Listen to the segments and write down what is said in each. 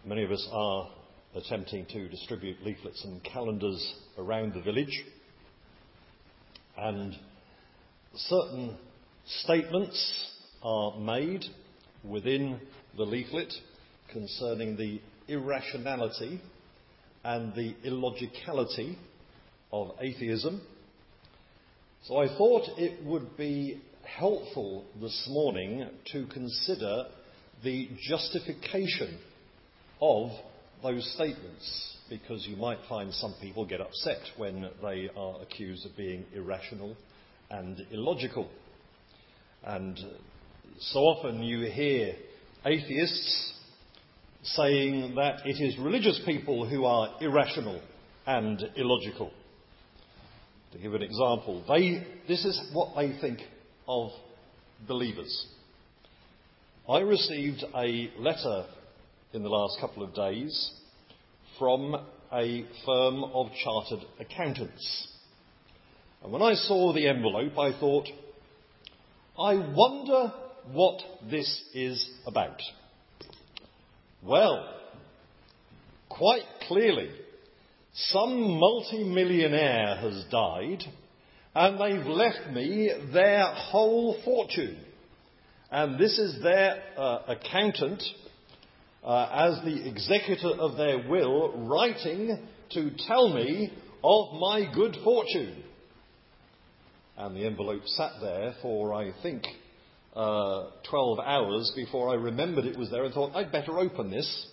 Many of us are attempting to distribute leaflets and calendars around the village, and certain statements are made within the leaflet concerning the irrationality and the illogicality of atheism. So I thought it would be helpful this morning to consider the justification of those statements, because you might find some people get upset when they are accused of being irrational and illogical. And so often you hear atheists saying that it is religious people who are irrational and illogical. To give an example, this is what they think of believers. I received a letter in the last couple of days from a firm of chartered accountants. And when I saw the envelope, I thought, I wonder what this is about. Well, quite clearly, some multi-millionaire has died and they've left me their whole fortune. And this is their accountant, as the executor of their will, writing to tell me of my good fortune. And the envelope sat there for, I think, 12 hours before I remembered it was there and thought, I'd better open this.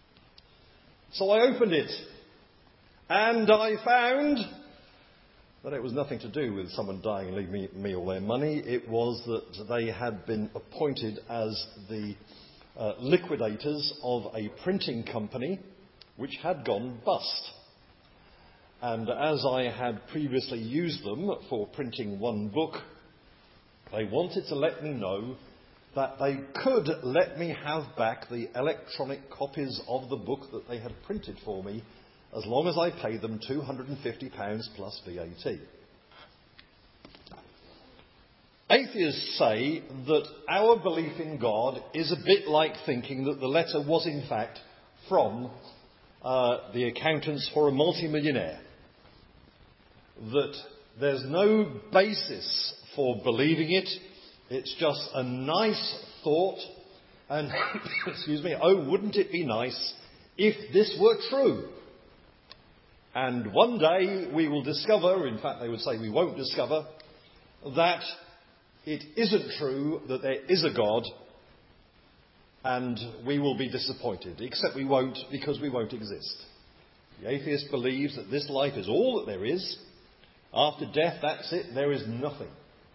So I opened it, and I found that it was nothing to do with someone dying and leaving me all their money. It was that they had been appointed as the liquidators of a printing company which had gone bust. And as I had previously used them for printing one book, they wanted to let me know that they could let me have back the electronic copies of the book that they had printed for me, as long as I paid them £250 plus VAT. Atheists say that our belief in God is a bit like thinking that the letter was in fact from the accountants for a multimillionaire. That there's no basis for believing it. It's just a nice thought. And, excuse me, oh, wouldn't it be nice if this were true? And one day we will discover, in fact they would say we won't discover, that it isn't true, that there is a God, and we will be disappointed. Except we won't, because we won't exist. The atheist believes that this life is all that there is. After death, that's it, there is nothing.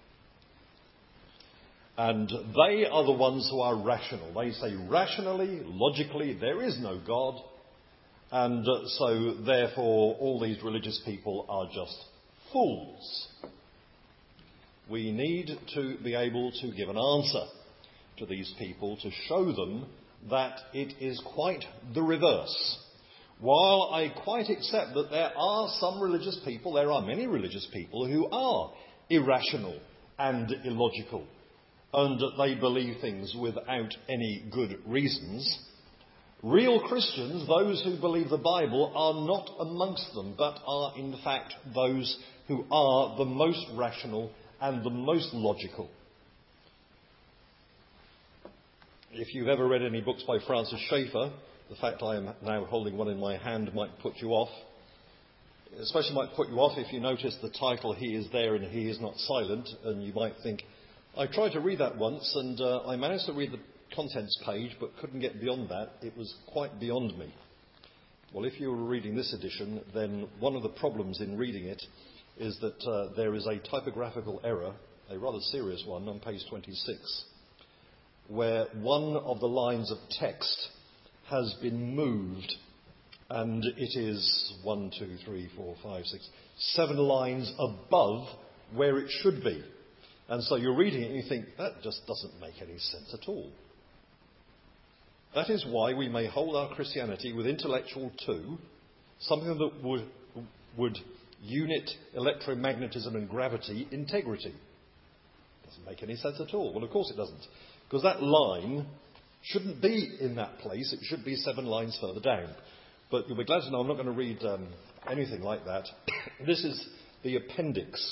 And they are the ones who are rational. They say rationally, logically, there is no God. And so, therefore, all these religious people are just fools. We need to be able to give an answer to these people to show them that it is quite the reverse. While I quite accept that there are some religious people, there are many religious people who are irrational and illogical, and that they believe things without any good reasons, real Christians, those who believe the Bible, are not amongst them, but are in fact those who are the most rational and the most logical. If you've ever read any books by Francis Schaeffer, the fact I am now holding one in my hand might put you off. Especially might put you off if you notice the title, He is There and He is Not Silent, and you might think, I tried to read that once and I managed to read the contents page but couldn't get beyond that. It was quite beyond me. Well, if you were reading this edition, then one of the problems in reading it is that there is a typographical error, a rather serious one, on page 26, where one of the lines of text has been moved, and it is 7 lines above where it should be. And so you're reading it and you think, that just doesn't make any sense at all. That is why we may hold our Christianity with intellectual too, something that would unit electromagnetism and gravity integrity. Doesn't make any sense at all. Well, of course it doesn't. Because that line shouldn't be in that place. It should be 7 lines further down. But you'll be glad to know I'm not going to read anything like that. This is the appendix.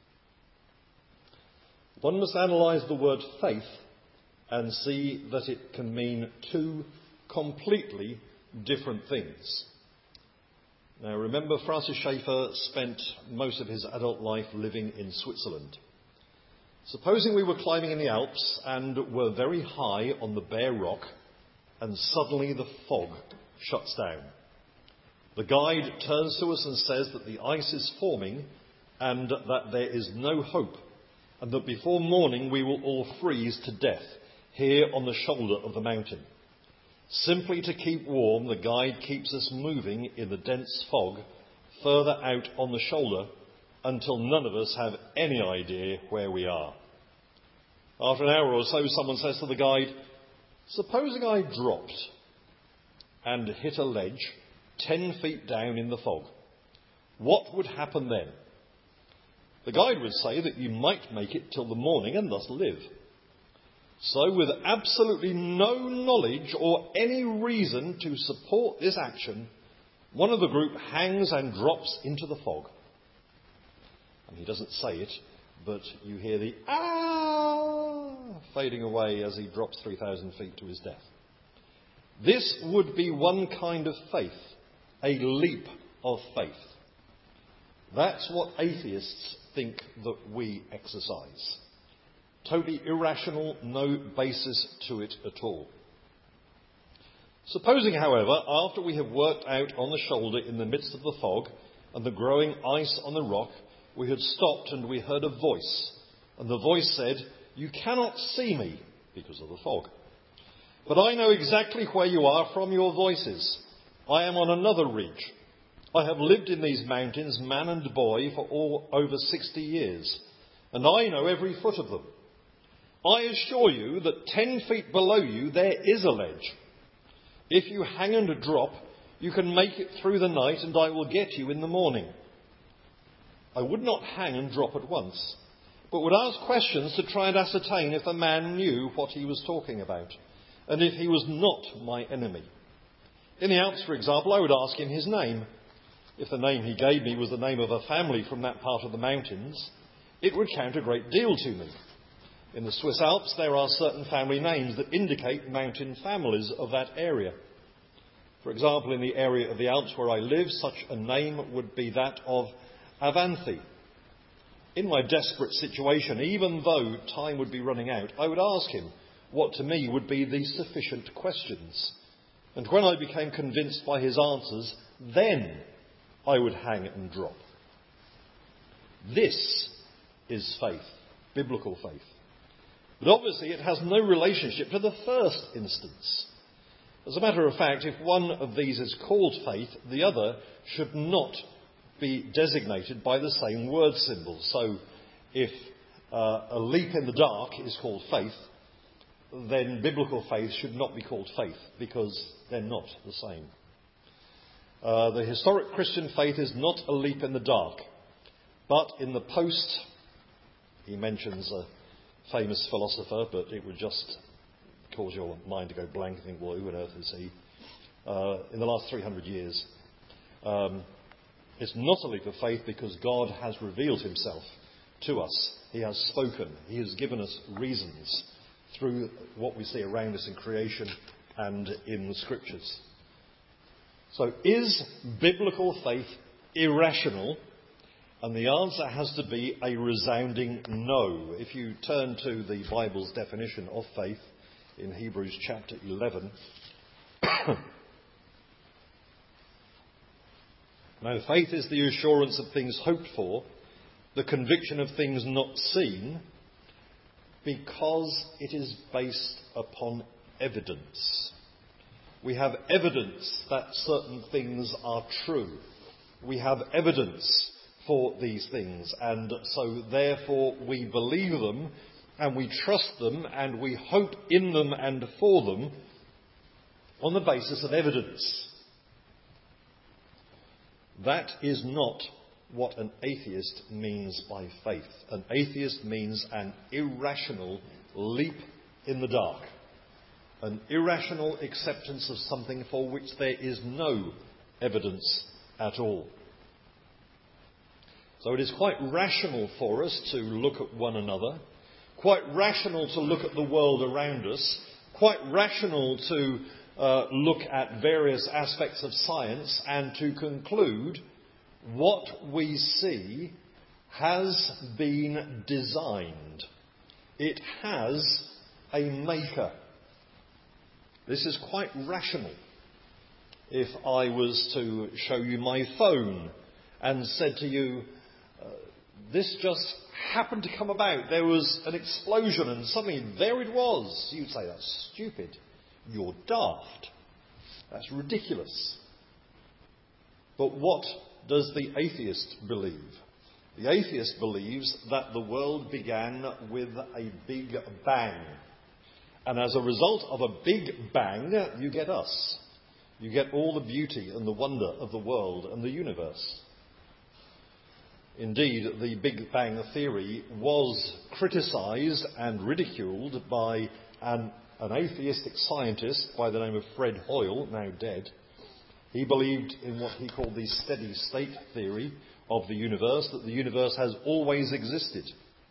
One must analyse the word faith and see that it can mean 2 completely different things. Now remember, Francis Schaeffer spent most of his adult life living in Switzerland. Supposing we were climbing in the Alps and were very high on the bare rock, and suddenly the fog shuts down. The guide turns to us and says that the ice is forming and that there is no hope, and that before morning we will all freeze to death here on the shoulder of the mountain. Simply to keep warm, the guide keeps us moving in the dense fog further out on the shoulder until none of us have any idea where we are. After an hour or so, someone says to the guide, "Supposing I dropped and hit a ledge 10 feet down in the fog, what would happen then?" The guide would say that you might make it till the morning and thus live. So, with absolutely no knowledge or any reason to support this action, one of the group hangs and drops into the fog. And he doesn't say it, but you hear the "ah" fading away as he drops 3,000 feet to his death. This would be one kind of faith, a leap of faith. That's what atheists think that we exercise. Totally irrational, no basis to it at all. Supposing, however, after we have worked out on the shoulder in the midst of the fog and the growing ice on the rock, we had stopped and we heard a voice, and the voice said, "You cannot see me because of the fog. But I know exactly where you are from your voices. I am on another ridge. I have lived in these mountains, man and boy, for over 60 years, and I know every foot of them. I assure you that 10 feet below you there is a ledge. If you hang and drop, you can make it through the night, and I will get you in the morning." I would not hang and drop at once, but would ask questions to try and ascertain if the man knew what he was talking about, and if he was not my enemy. In the Alps, for example, I would ask him his name. If the name he gave me was the name of a family from that part of the mountains, it would count a great deal to me. In the Swiss Alps, there are certain family names that indicate mountain families of that area. For example, in the area of the Alps where I live, such a name would be that of Avanthi. In my desperate situation, even though time would be running out, I would ask him what to me would be the sufficient questions. And when I became convinced by his answers, then I would hang and drop. This is faith, biblical faith. But obviously it has no relationship to the first instance. As a matter of fact, if one of these is called faith, the other should not be designated by the same word symbol. So if a leap in the dark is called faith, then biblical faith should not be called faith, because they're not the same. The historic Christian faith is not a leap in the dark, but in the post, he mentions a famous philosopher, but it would just cause your mind to go blank and think, well, who on earth is he? In the last 300 years. It's not a leap of faith because God has revealed himself to us. He has spoken. He has given us reasons through what we see around us in creation and in the scriptures. So is biblical faith irrational? And the answer has to be a resounding no. If you turn to the Bible's definition of faith in Hebrews chapter 11. Now, faith is the assurance of things hoped for, the conviction of things not seen, because it is based upon evidence. We have evidence that certain things are true. We have evidence for these things, and so therefore we believe them and we trust them and we hope in them and for them on the basis of evidence. That is not what an atheist means by faith. An atheist means an irrational leap in the dark. an irrational acceptance of something for which there is no evidence at all. So it is quite rational for us to look at one another, quite rational to look at the world around us, quite rational to look at various aspects of science and to conclude what we see has been designed. It has a maker. This is quite rational. If I was to show you my phone and said to you, this just happened to come about, there was an explosion and suddenly there it was, you'd say, that's stupid. You're daft. That's ridiculous. But what does the atheist believe? The atheist believes that the world began with a big bang. And as a result of a big bang, you get us. You get all the beauty and the wonder of the world and the universe. Indeed, the Big Bang theory was criticised and ridiculed by an atheistic scientist by the name of Fred Hoyle, now dead. He believed in what he called the steady state theory of the universe, that the universe has always existed.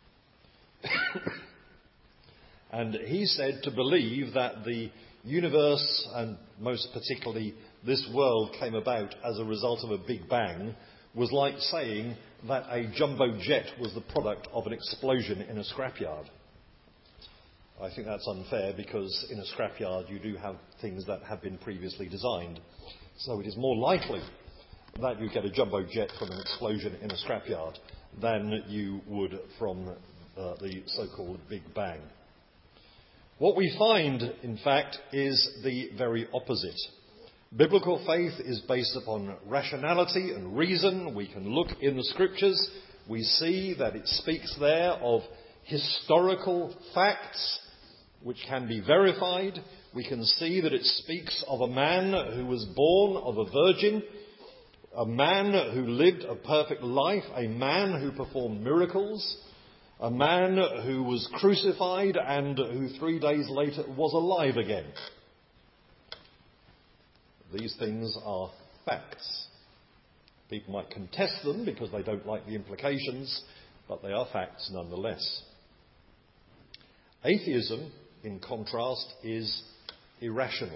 And he said to believe that the universe, and most particularly this world, came about as a result of a Big Bang, was like saying that a jumbo jet was the product of an explosion in a scrapyard. I think that's unfair because in a scrapyard you do have things that have been previously designed. So it is more likely that you get a jumbo jet from an explosion in a scrapyard than you would from the so-called Big Bang. What we find, in fact, is the very opposite. Biblical faith is based upon rationality and reason. We can look in the scriptures. We see that it speaks there of historical facts which can be verified. We can see that it speaks of a man who was born of a virgin, a man who lived a perfect life, a man who performed miracles, a man who was crucified and who 3 days later was alive again. These things are facts. People might contest them because they don't like the implications, but they are facts nonetheless. Atheism, in contrast, is irrational.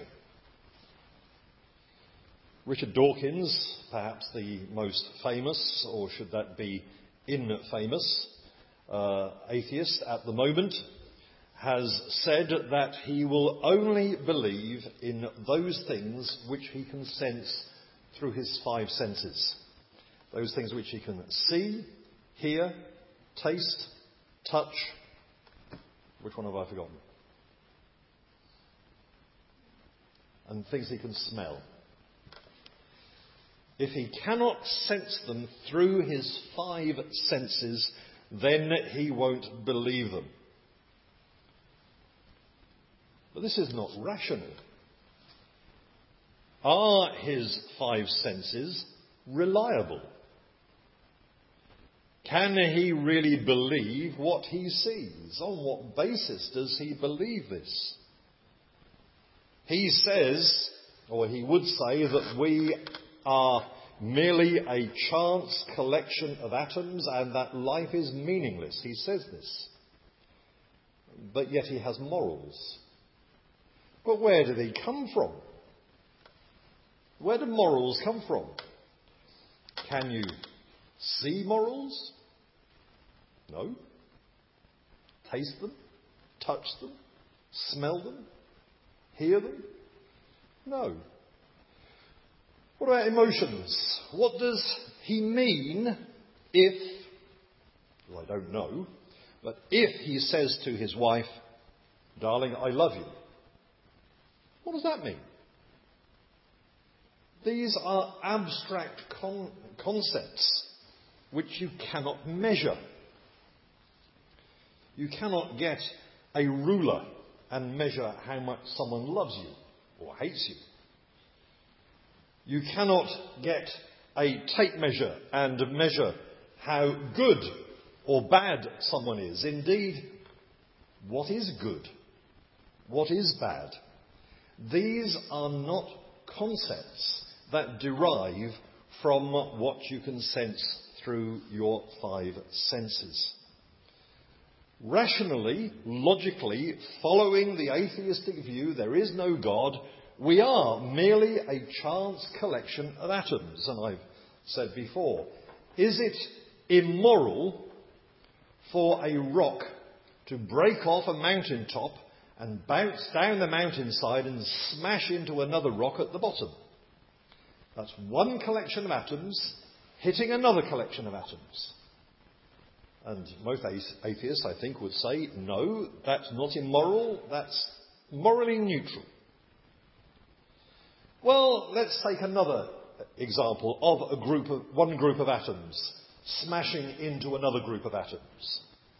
Richard Dawkins, perhaps the most famous, or should that be infamous, atheist at the moment, has said that he will only believe in those things which he can sense through his five senses. Those things which he can see, hear, taste, touch. Which one have I forgotten? And things he can smell. If he cannot sense them through his five senses, then he won't believe them. But this is not rational. Are his five senses reliable? Can he really believe what he sees? On what basis does he believe this? He says, or he would say, that we are merely a chance collection of atoms and that life is meaningless. He says this. But yet he has morals. But where do they come from? Where do morals come from? Can you see morals? No. Taste them? Touch them? Smell them? Hear them? No. What about emotions? What does he mean if, well, I don't know, but if he says to his wife, "Darling, I love you"? What does that mean? These are abstract concepts which you cannot measure. You cannot get a ruler and measure how much someone loves you or hates you. You cannot get a tape measure and measure how good or bad someone is. Indeed, what is good? What is bad? These are not concepts that derive from what you can sense through your five senses. Rationally, logically, following the atheistic view, there is no God, we are merely a chance collection of atoms. And I've said before, is it immoral for a rock to break off a mountaintop and bounce down the mountainside and smash into another rock at the bottom? That's one collection of atoms hitting another collection of atoms. And most atheists, I think, would say, no, that's not immoral, that's morally neutral. Well, let's take another example of one group of atoms smashing into another group of atoms.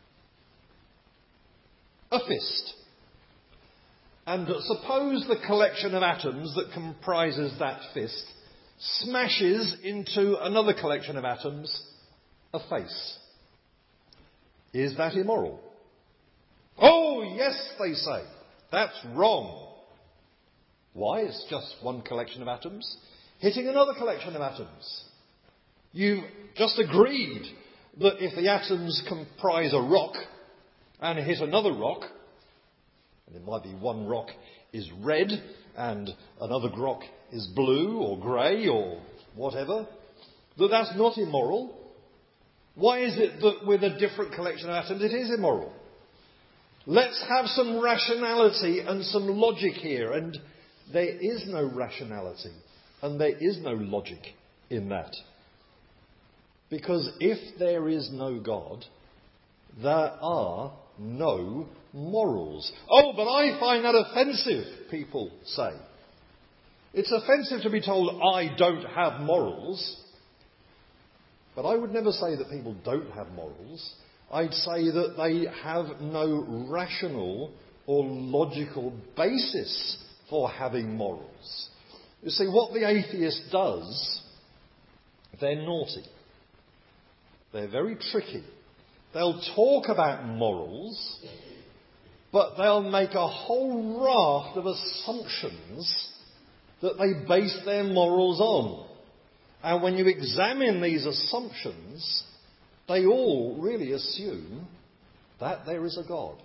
A fist. And suppose the collection of atoms that comprises that fist smashes into another collection of atoms, a face. Is that immoral? Oh, yes, they say. That's wrong. Why? It's just one collection of atoms hitting another collection of atoms. You've just agreed that if the atoms comprise a rock and hit another rock, and it might be one rock is red and another rock is blue or grey or whatever, that's not immoral. Why is it that with a different collection of atoms it is immoral? Let's have some rationality and some logic here. And there is no rationality and there is no logic in that. Because if there is no God, there are no morals. Oh, but I find that offensive, people say. It's offensive to be told I don't have morals. But I would never say that people don't have morals. I'd say that they have no rational or logical basis for having morals. You see, what the atheist does, they're naughty. They're very tricky. They'll talk about morals, but they'll make a whole raft of assumptions that they base their morals on. And when you examine these assumptions, they all really assume that there is a God.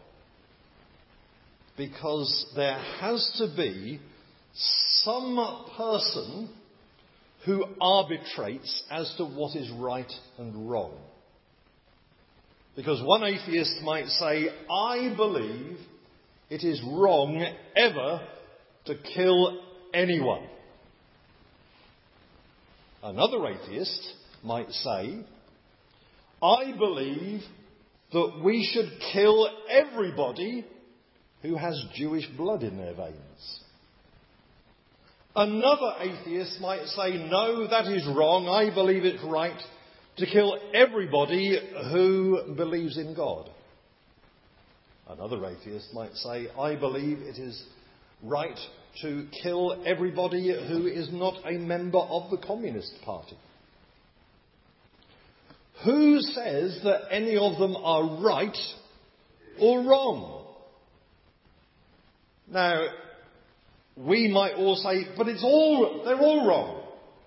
Because there has to be some person who arbitrates as to what is right and wrong. Because one atheist might say, I believe it is wrong ever to kill anyone. Another atheist might say, I believe that we should kill everybody who has Jewish blood in their veins. Another atheist might say, no, that is wrong. I believe it's right to kill everybody who believes in God. Another atheist might say, I believe it is right to kill everybody who is not a member of the Communist Party. Who says that any of them are right or wrong? Now, we might all say, but they're all wrong.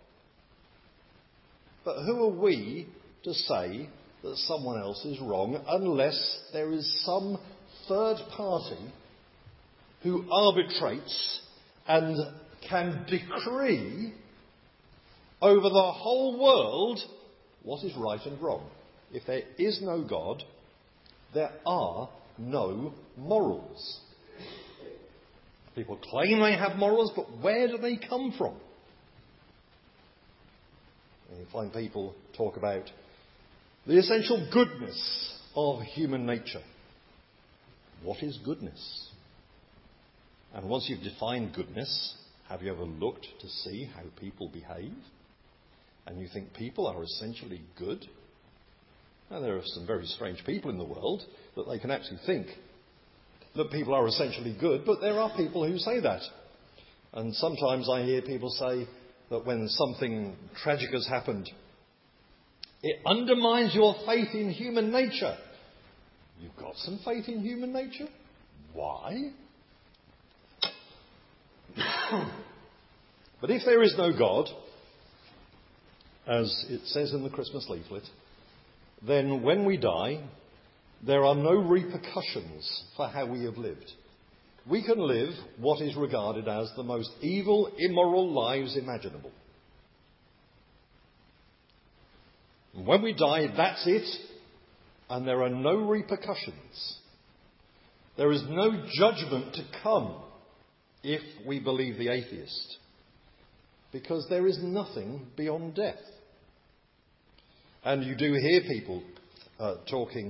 But who are we to say that someone else is wrong unless there is some third party who arbitrates and can decree over the whole world what is right and wrong? If there is no God, there are no morals. People claim they have morals, but where do they come from? And you find people talk about the essential goodness of human nature. What is goodness? And once you've defined goodness, have you ever looked to see how people behave? And you think people are essentially good? Now, there are some very strange people in the world that they can actually think that people are essentially good, but there are people who say that. And sometimes I hear people say that when something tragic has happened, it undermines your faith in human nature. You've got some faith in human nature? Why? But if there is no God, as it says in the Christmas leaflet, then when we die, there are no repercussions for how we have lived. We can live what is regarded as the most evil, immoral lives imaginable. And when we die, that's it, and there are no repercussions. There is no judgment to come if we believe the atheist, because there is nothing beyond death. And you do hear people talking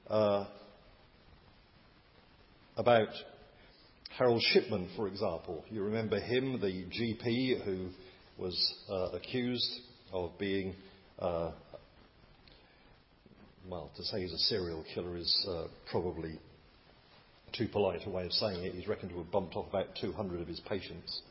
about Harold Shipman, for example. You remember him, the GP who was accused of being, to say he's a serial killer is probably too polite a way of saying it. He's reckoned to have bumped off about 200 of his patients.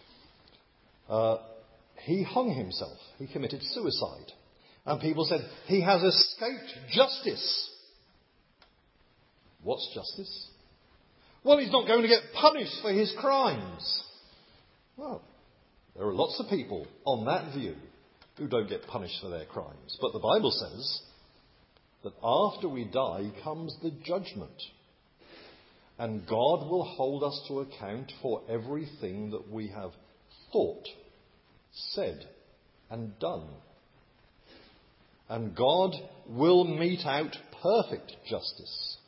He hung himself. He committed suicide. And people said, he has escaped justice. What's justice? Well, he's not going to get punished for his crimes. Well, there are lots of people on that view who don't get punished for their crimes. But the Bible says that after we die comes the judgment. And God will hold us to account for everything that we have thought, said, and done. And God will mete out perfect justice.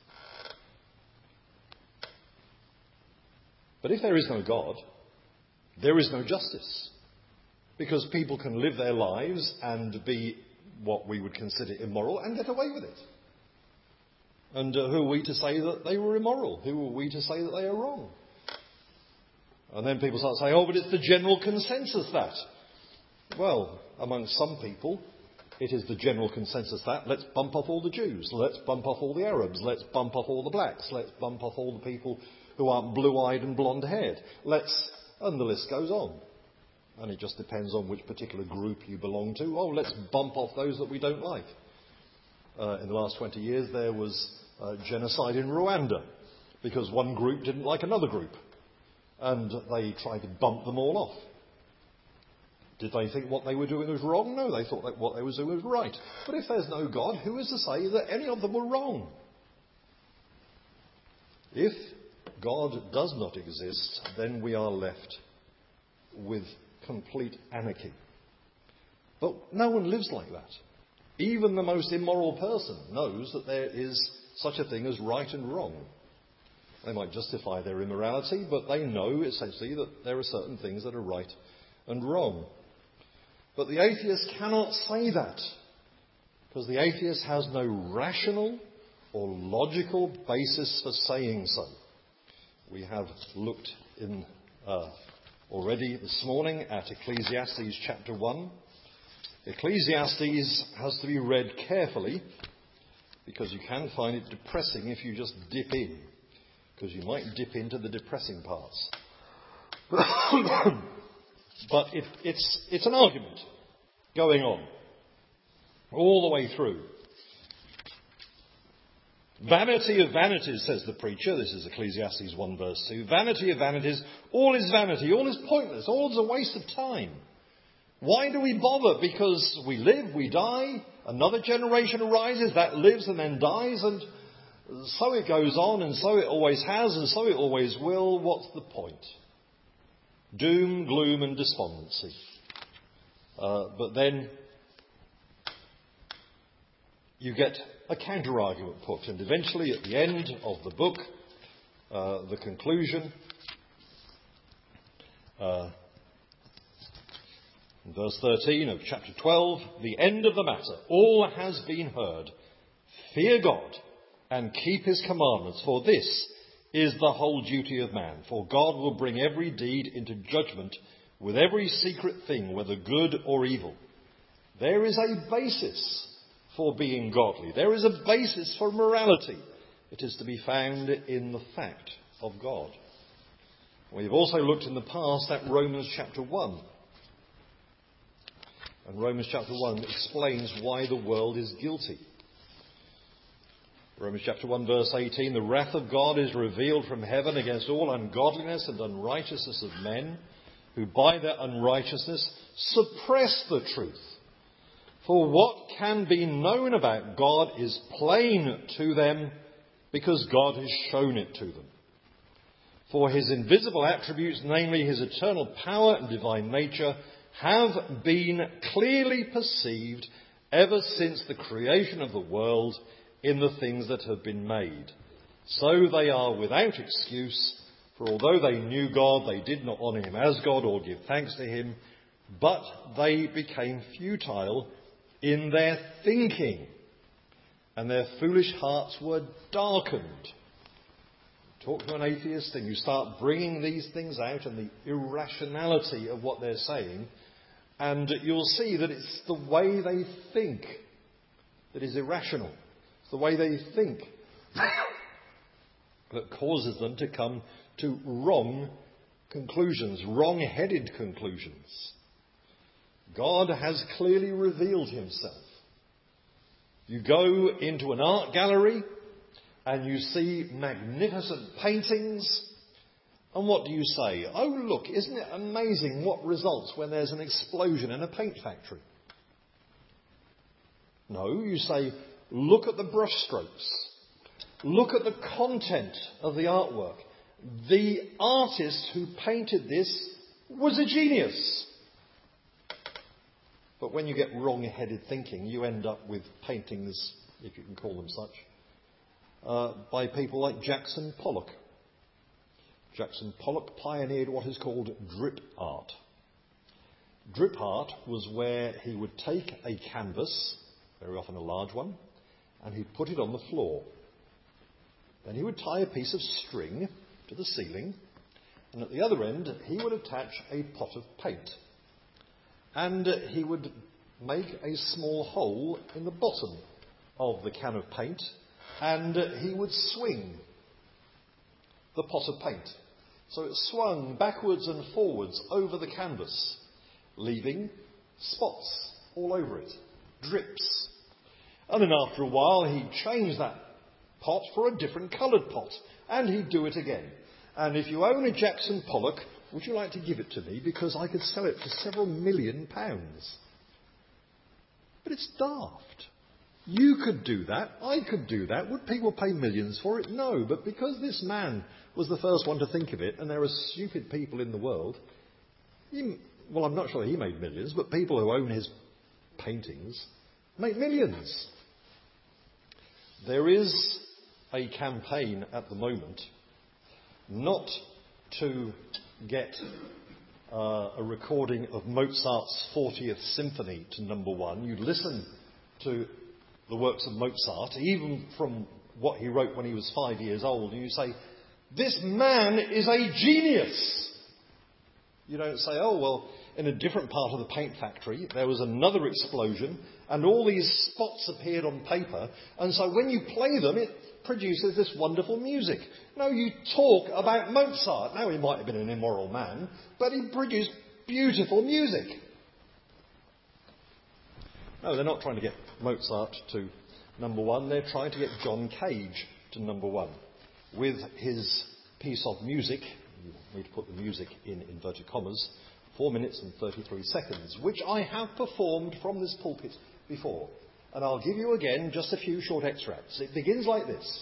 But if there is no God, there is no justice. Because people can live their lives and be what we would consider immoral and get away with it. And who are we to say that they were immoral? Who are we to say that they are wrong? And then people start saying, oh, but it's the general consensus that. Well, among some people, it is the general consensus that let's bump off all the Jews, let's bump off all the Arabs, let's bump off all the blacks, let's bump off all the people who aren't blue-eyed and blonde-haired. And the list goes on. And it just depends on which particular group you belong to. Oh, let's bump off those that we don't like. In the last 20 years, there was genocide in Rwanda because one group didn't like another group. And they tried to bump them all off. Did they think what they were doing was wrong? No, they thought that what they were doing was right. But if there's no God, who is to say that any of them were wrong? If God does not exist, then we are left with complete anarchy. But no one lives like that. Even the most immoral person knows that there is such a thing as right and wrong. They might justify their immorality, but they know essentially that there are certain things that are right and wrong. But the atheist cannot say that, because the atheist has no rational or logical basis for saying so. We have looked in already this morning at Ecclesiastes chapter 1. Ecclesiastes has to be read carefully, because you can find it depressing if you just dip in, because you might dip into the depressing parts. But it's an argument going on all the way through. Vanity of vanities, says the preacher. This is Ecclesiastes 1 verse 2. Vanity of vanities, all is vanity, all is pointless, all is a waste of time. Why do we bother? Because we live, we die, another generation arises, that lives and then dies, and so it goes on, and so it always has, and so it always will. What's the point? Doom, gloom and despondency. But then you get a counter-argument put, and eventually at the end of the book, the conclusion, in verse 13 of chapter 12, the end of the matter, all has been heard. Fear God and keep his commandments, for this is the whole duty of man. For God will bring every deed into judgment with every secret thing, whether good or evil. There is a basis for being godly. There is a basis for morality. It is to be found in the fact of God. We've also looked in the past at Romans chapter 1. And Romans chapter 1 explains why the world is guilty. Romans chapter 1 verse 18, the wrath of God is revealed from heaven against all ungodliness and unrighteousness of men who by their unrighteousness suppress the truth. For what can be known about God is plain to them because God has shown it to them. For his invisible attributes, namely his eternal power and divine nature, have been clearly perceived ever since the creation of the world in the things that have been made. So they are without excuse, for although they knew God, they did not honour him as God or give thanks to him, but they became futile in their thinking, and their foolish hearts were darkened. Talk to an atheist and you start bringing these things out and the irrationality of what they're saying, and you'll see that it's the way they think that is irrational. It's the way they think that causes them to come to wrong conclusions, wrong-headed conclusions. God has clearly revealed himself. You go into an art gallery and you see magnificent paintings, and what do you say? Oh, look, isn't it amazing what results when there's an explosion in a paint factory? No, you say, look at the brushstrokes. Look at the content of the artwork. The artist who painted this was a genius. But when you get wrong-headed thinking, you end up with paintings, if you can call them such, by people like Jackson Pollock. Jackson Pollock pioneered what is called drip art. Drip art was where he would take a canvas, very often a large one, and he'd put it on the floor. Then he would tie a piece of string to the ceiling, and at the other end he would attach a pot of paint. And he would make a small hole in the bottom of the can of paint, and he would swing the pot of paint. So it swung backwards and forwards over the canvas, leaving spots all over it, drips. And then after a while he'd change that pot for a different coloured pot, and he'd do it again. And if you own a Jackson Pollock, would you like to give it to me? Because I could sell it for several £1 million. But it's daft. You could do that. I could do that. Would people pay millions for it? No. But because this man was the first one to think of it, and there are stupid people in the world, well, I'm not sure he made millions, but people who own his paintings make millions. There is a campaign at the moment not to get a recording of Mozart's 40th Symphony to number one. You listen to the works of Mozart, even from what he wrote when he was 5 years old, and you say, this man is a genius. You don't say, oh, well, in a different part of the paint factory, there was another explosion, and all these spots appeared on paper, and so when you play them, it produces this wonderful music. No, you talk about Mozart. Now, he might have been an immoral man, but he produced beautiful music. No, they're not trying to get Mozart to number one. They're trying to get John Cage to number one with his piece of music. You need to put the music in inverted commas. 4 minutes and 33 seconds, which I have performed from this pulpit before. And I'll give you again just a few short extracts. It begins like this.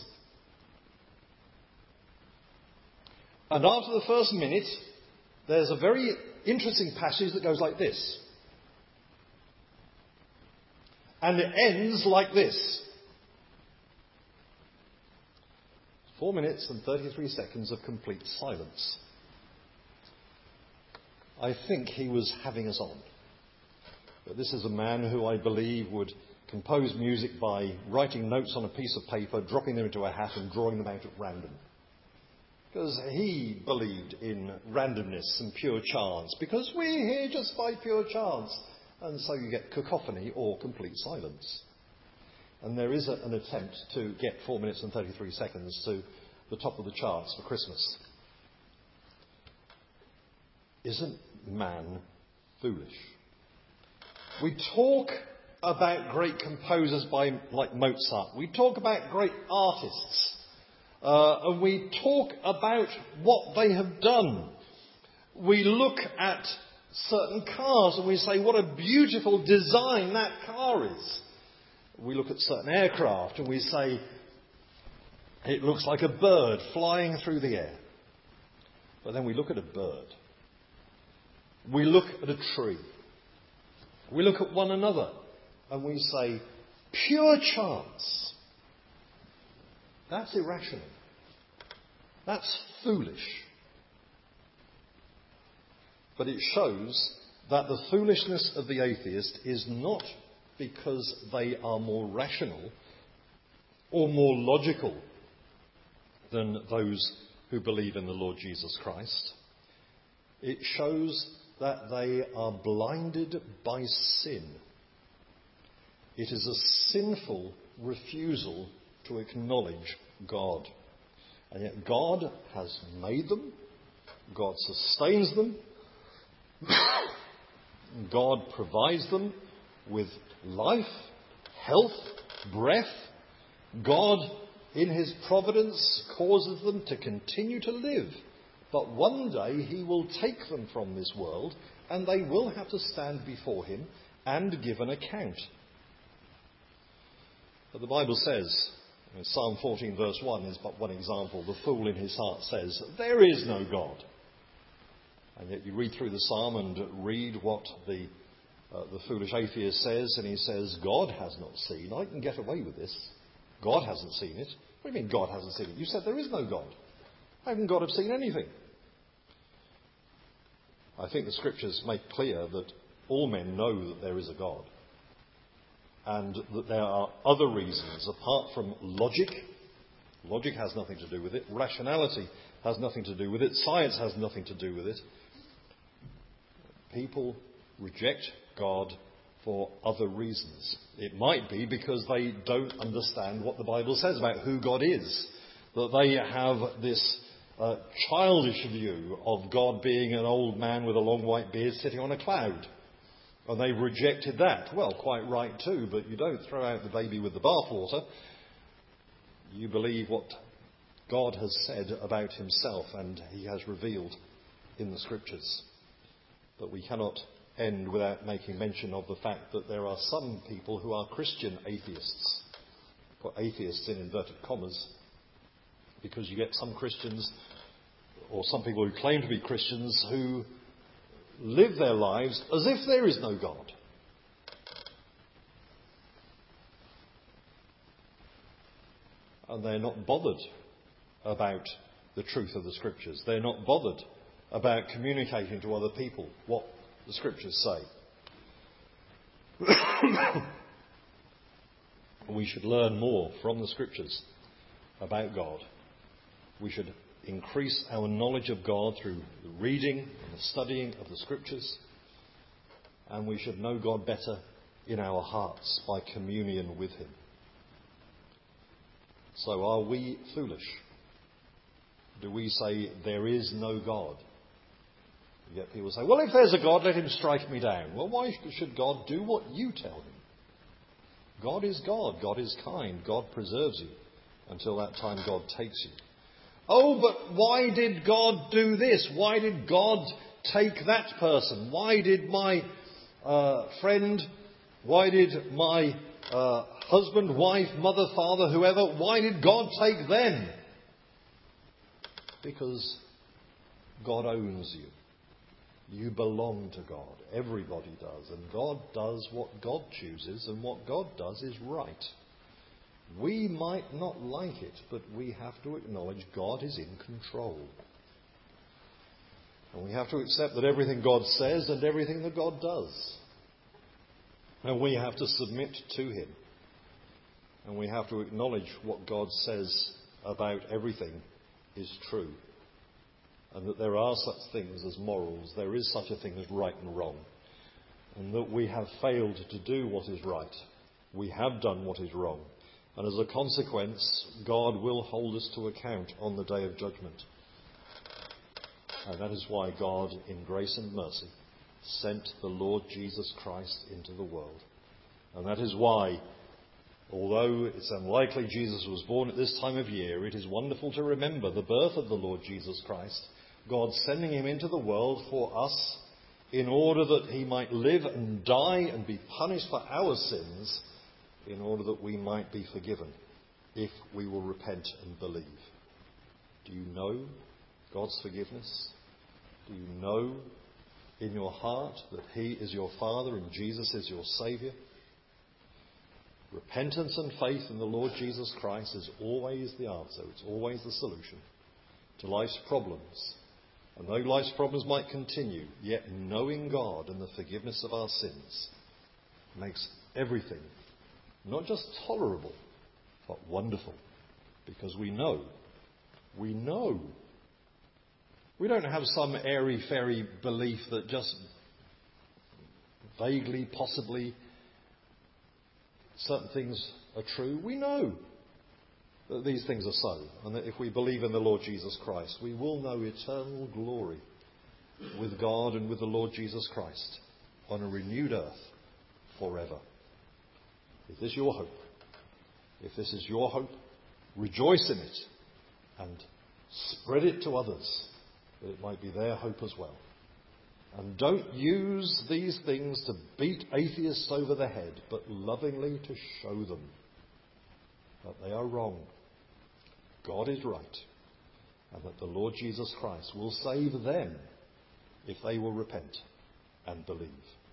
And after the first minute, there's a very interesting passage that goes like this. And it ends like this. 4 minutes and 33 seconds of complete silence. I think he was having us on. But this is a man who I believe would compose music by writing notes on a piece of paper, dropping them into a hat and drawing them out at random. Because he believed in randomness and pure chance. Because we're here just by pure chance. And so you get cacophony or complete silence. And there is an attempt to get 4 minutes and 33 seconds to the top of the charts for Christmas. Isn't man foolish? We talk about great composers like Mozart. We talk about great artists. And we talk about what they have done. We look at certain cars and we say, what a beautiful design that car is. We look at certain aircraft and we say, it looks like a bird flying through the air. But then we look at a bird. We look at a tree. We look at one another and we say, pure chance. That's irrational. That's foolish. But it shows that the foolishness of the atheist is not because they are more rational or more logical than those who believe in the Lord Jesus Christ. It shows that they are blinded by sin. It is a sinful refusal to acknowledge God. And yet God has made them. God sustains them. God provides them with life, health, breath. God, in his providence, causes them to continue to live. But one day he will take them from this world and they will have to stand before him and give an account. But the Bible says, Psalm 14 verse 1 is but one example. The fool in his heart says, there is no God. And yet you read through the psalm and read what the foolish atheist says, and he says, God has not seen. I can get away with this. God hasn't seen it. What do you mean God hasn't seen it? You said there is no God. How can God have seen anything? I think the scriptures make clear that all men know that there is a God. And that there are other reasons apart from logic. Logic has nothing to do with it. Rationality has nothing to do with it. Science has nothing to do with it. People reject God for other reasons. It might be because they don't understand what the Bible says about who God is. That they have this childish view of God being an old man with a long white beard sitting on a cloud. And they've rejected that. Well, quite right too, but you don't throw out the baby with the bathwater. You believe what God has said about himself and he has revealed in the scriptures. But we cannot end without making mention of the fact that there are some people who are Christian atheists. Put atheists in inverted commas, because you get some Christians, or some people who claim to be Christians, who live their lives as if there is no God. And they're not bothered about the truth of the scriptures. They're not bothered about communicating to other people what the scriptures say. We should learn more from the scriptures about God. We should increase our knowledge of God through the reading and the studying of the scriptures. And we should know God better in our hearts by communion with him. So are we foolish? Do we say there is no God? Yet people say, well, if there's a God, let him strike me down. Well, why should God do what you tell him? God is God. God is kind. God preserves you until that time God takes you. Oh, but why did God do this? Why did God take that person? Why did my friend, why did my husband, wife, mother, father, whoever, why did God take them? Because God owns you. You belong to God. Everybody does. And God does what God chooses, and what God does is right. We might not like it, but we have to acknowledge God is in control. And we have to accept that everything God says and everything that God does. And we have to submit to him. And we have to acknowledge what God says about everything is true. And that there are such things as morals. There is such a thing as right and wrong. And that we have failed to do what is right. We have done what is wrong. And as a consequence, God will hold us to account on the day of judgment. And that is why God, in grace and mercy, sent the Lord Jesus Christ into the world. And that is why, although it's unlikely Jesus was born at this time of year, it is wonderful to remember the birth of the Lord Jesus Christ God sending him into the world for us in order that he might live and die and be punished for our sins in order that we might be forgiven if we will repent and believe. Do you know God's forgiveness? Do you know in your heart that he is your Father and Jesus is your Saviour? Repentance and faith in the Lord Jesus Christ is always the answer. It's always the solution to life's problems. And though life's problems might continue, yet knowing God and the forgiveness of our sins makes everything not just tolerable, but wonderful. Because we know. We don't have some airy-fairy belief that just vaguely, possibly, certain things are true. We know that these things are so, and that if we believe in the Lord Jesus Christ, we will know eternal glory with God and with the Lord Jesus Christ on a renewed earth forever. Is this your hope? If this is your hope, rejoice in it and spread it to others, that it might be their hope as well. And don't use these things to beat atheists over the head, but lovingly to show them that they are wrong. God is right, and that the Lord Jesus Christ will save them if they will repent and believe.